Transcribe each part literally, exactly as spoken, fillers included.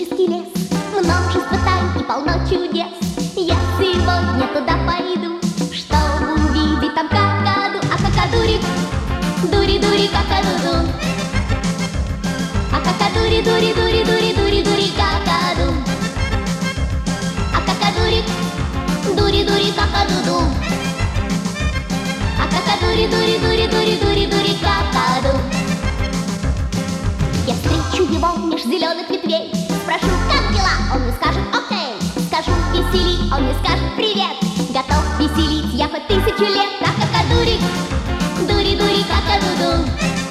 ботанический лес, множество тайн и полно чудес. Я сегодня туда пойду, чтобы увидеть там какаду. А какадури, дури-дури, какаду-ду. А какадури, дури-дури, дури-дури, дури, какаду. А какадури, дури-дури, какаду-ду. А какадури, дури-дури, дури-дури, дури, какаду. Я встречу его меж зеленых ветвей, спрошу, как дела, он мне скажет окей. Скажу весели, он мне скажет привет. Готов веселить я хоть тысячу лет. А какадури, дури-дури, какаду-ду.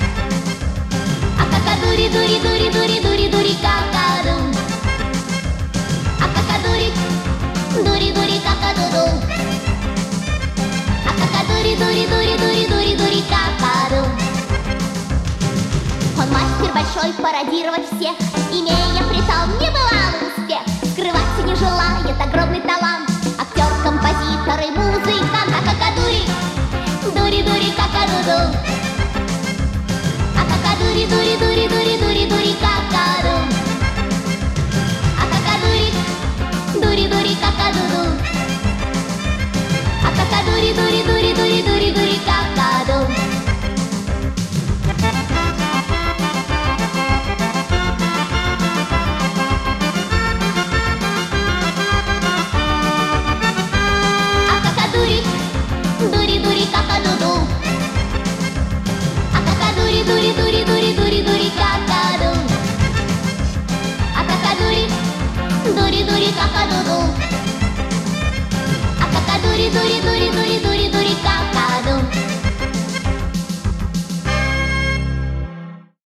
А какадури, дури-дури, дури-дури, дури, какаду. А какадури, дури-дури, какаду-ду. А какадури, дури-дури, дури-дури, дури, какаду. Он мастер большой пародировать всех, имея при том небывалый успех. Скрываться не желает огромный талант, актер, композитор и музыкант. А какадури, дури-дури, какаду-ду. А какадури, дури-дури, дури-дури, дури, какаду. А какадури, дури-дури, какаду-ду. А какадури, дури-дури, дури-дури, дури, какаду. Дури-дури, какаду-ду. А какадури, дури-дури, дури-дури, дури, какаду. А какадури, дури-дури, какаду-ду. А какадури, дури-дури, дури-дури, дури, какаду.